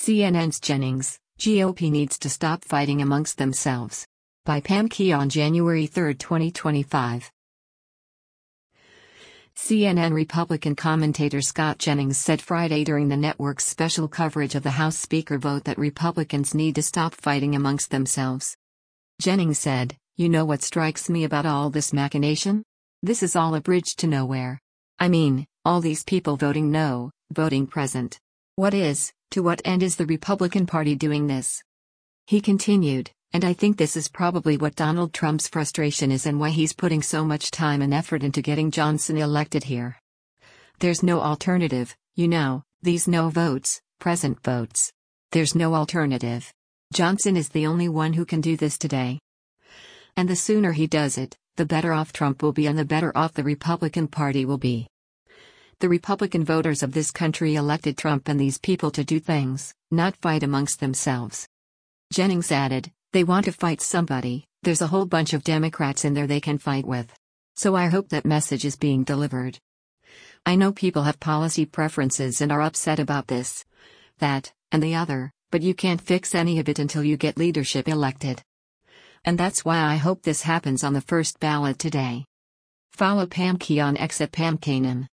CNN's Jennings, GOP needs to stop fighting amongst themselves. By Pam Key on January 3, 2025. CNN Republican commentator Scott Jennings said Friday during the network's special coverage of the House Speaker vote that Republicans need to stop fighting amongst themselves. Jennings said, "You know what strikes me about all this machination? This is all a bridge to nowhere. I mean, all these people voting no, voting present. To what end is the Republican Party doing this?" He continued, "And I think this is probably what Donald Trump's frustration is and why he's putting so much time and effort into getting Johnson elected here. There's no alternative, these no votes, present votes. There's no alternative. Johnson is the only one who can do this today. And the sooner he does it, the better off Trump will be and the better off the Republican Party will be. The Republican voters of this country elected Trump and these people to do things, not fight amongst themselves." Jennings added, "They want to fight somebody, there's a whole bunch of Democrats in there they can fight with. So I hope that message is being delivered. I know people have policy preferences and are upset about this, that, and the other, but you can't fix any of it until you get leadership elected. And that's why I hope this happens on the first ballot today." Follow Pam Key on X at Pam Kanan.